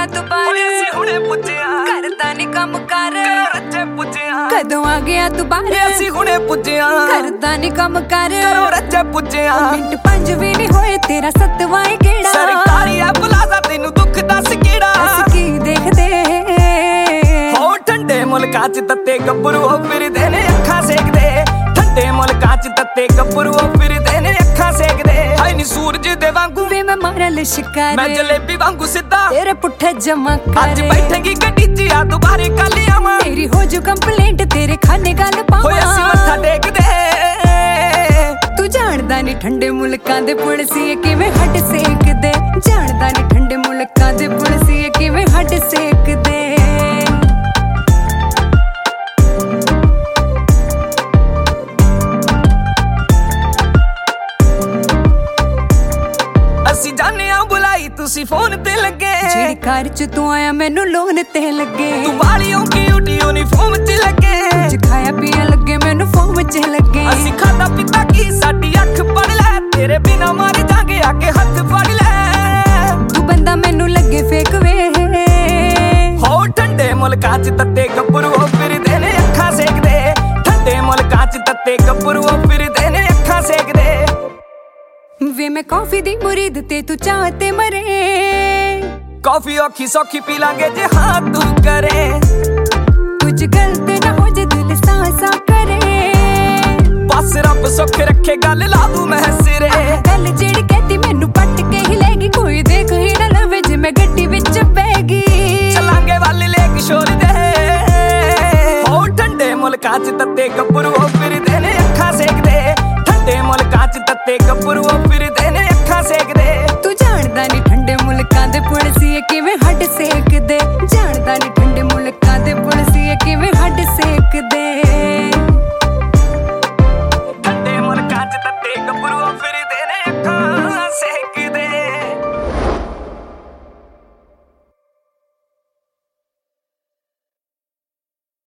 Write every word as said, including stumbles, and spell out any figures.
ਗਿਆ ਤੂੰ ਬਾਹਰ ਅਸੀਂ ਹੁਣੇ ਪੁੱਜਿਆ ਕਰਦਾ ਨੀ ਕੰਮ ਕਰ ਰੱਜੇ ਪੁੱਜਿਆ ਕਦੋਂ ਆ ਗਿਆ ਤੂੰ ਬਾਹਰ ਅਸੀਂ ਹੁਣੇ ਪੁੱਜਿਆ ਕਰਦਾ ਨੀ ਕੰਮ ਕਰ ਰੱਜੇ ਪੁੱਜਿਆ ਮਿੰਟ ਪੰਜ ਵੀ ਨਹੀਂ ਹੋਏ ਤੇਰਾ ਸੱਤਵਾਂ ਏ ਕਿਹੜਾ ਸਰਕਾਰੀ ਆ ਪਲਾਜ਼ਾ ਤੈਨੂੰ ਦੁੱਖ ਦੱਸ ਕਿਹੜਾ ਅਸੀਂ ਕੀ ਦੇਖਦੇ ਹੋ ਠੰਡੇ ਮੁਲਕਾਂ ਚ ਤੱਤੇ ਗੱਭਰੂ ਫਿਰਦੇ ਨੇ ਅੱਖਾਂ ਸੇਕਦੇ ਠੰਡੇ ਮੁਲਕਾਂ ਚ ਤੱਤੇ ਗੱਭਰੂ ਫਿਰਦੇ ਨੇ ਅੱਖਾਂ ਸੇਕਦੇ ਹਾਏ ਨੀ ਸੂਰਜ ਦੇ ਵਾਂਗੂ ਵੇ ਮੈਂ ਮਾਰਾ ਲਿਸ਼ਕਾਰ ਮੈਂ ਜਲੇਬੀ ਵਾਂਗੂ ਸਿੱਧਾ ਤੇਰੇ ਪੁੱਠੇ ਜਮਾ ਕਰ ਅੱਜ ਬੈਠੇਂਗੀ ਗੱਡੀ ਚ ਆ ਦੁਬਾਰੇ ਕੱਲ ਆਵਾਂ ਮੇਰੀ ਹੋ ਜੂ ਕੰਪਲੇਂਟ ਤੇਰੇ ਖਾਨੇ ਗੱਲ ਪਾਵਾਂ ਹੋਏ ਅਸੀਂ ਮੱਥਾ ਟੇਕਦੇ ਤੂੰ ਜਾਣਦਾ ਨੀ ਠੰਡੇ ਮੁਲਕਾਂ ਦੇ ਪੁਲਸੀਏ ਕਿਵੇਂ ਹੱਡ ਸੇਕਦੇ ਜਾਣਦਾ ਨੀ ਠੰਡੇ ਮੁਲਕਾਂ ਦੇ ਪੁਲਸੀਏ ਕਿਵੇਂ ਹੱਡ ਸੇਕਦੇ ਅਸੀਂ ਜਾਣੇ ਆ ਬੁਲਾਈ ਤੁਸੀਂ ਫੋਨ ਤੇ ਲੱਗੇ ਜਿਹੜੀ ਕਾਰ ਚ ਤੂੰ ਆਇਆ ਮੈਨੂੰ ਲੋਨ ਤੇ ਲੱਗੇ ਤੂੰ ਵਾਲੀ ਔਂਕੀ ਉਟੀ ਯੂਨੀਫਾਰਮ ਚ ਲੱਗੇ ਕੁਝ ਖਾਇਆ ਪੀਆ ਲੱਗੇ ਮੈਨੂੰ ਫੋਮ ਚ ਲੱਗੇ ਅਸੀਂ ਖਾਦਾ ਪੀਤਾ ਕੀ ਸਾਡੀ ਅੱਖ ਪੜ ਲੈ ਤੇਰੇ ਬਿਨਾ ਮਰ ਜਾਗੇ ਆ ਕੇ ਹੱਥ ਫੜ ਲੈ ਤੂੰ ਬੰਦਾ ਮੈਨੂੰ ਲੱਗੇ ਫੇਕ ਵੇ ਹੋ ਠੰਡੇ ਮੁਲਕਾਂ ਚ ਤੱਤੇ ਗੱਭਰੂ ਫਿਰਦੇ ਨੇ ਅੱਖਾਂ ਸੇਕਦੇ ਠੰਡੇ ਮੁਲਕਾਂ ਚ ਤੱਤੇ ਗੱਭਰੂ ਫਿਰਦੇ ਨੇ ਅੱਖਾਂ ਸੇਕਦੇ ਵੇ ਮੈਂ ਕਾਫੀ ਦੀ ਮੁਰੀਦ ਤੇ ਤੂੰ ਚਾਹ ਤੇ ਮਰੇ ਕਾਫੀ ਔਖੀ ਸੌਖੀ ਪੀ ਲਾਂਗੇ ਜੇ ਹਾਂ ਤੂੰ ਕਰੇ ਕੁਝ ਗਲਤ ਨਾ ਹੋ ਜੇ ਦਿਲ ਸਾਸਾ ਕਰੇ ਬਸ ਰੱਬ ਸੁੱਖ ਰੱਖੇ ਗੱਲ ਲਾ ਦੂੰ ਮੈਂ ਸਿਰੇ ਗੱਲ ਜਿਹੜੀ ਕਹਤੀ ਮੈਨੂੰ ਪੱਟ ਕੇ ਹੀ ਲੈਗੀ ਕੋਈ ਦੇਖ ਹੀ ਨਾ ਲਵੇ ਜੇ ਮੈਂ ਗੱਡੀ ਵਿੱਚ ਬਹਿ ਗਈ ਚਲਾਂਗੇ ਵੱਲ ਲੇਕ ਸ਼ੋਰ ਦੇ ਹੋ ਠੰਡੇ ਮੁਲਕਾਂ ਚ ਤੱਤੇ ਗੱਭਰੂ ਫਿਰਦੇ ਨੇ ਅੱਖਾਂ ਸੇਕਦੇ ਠੰਡੇ ਮੁਲਕਾਂ ਚ ਤੱਤੇ ਗੱਭਰੂ ਫਿਰਦੇ ਨੇ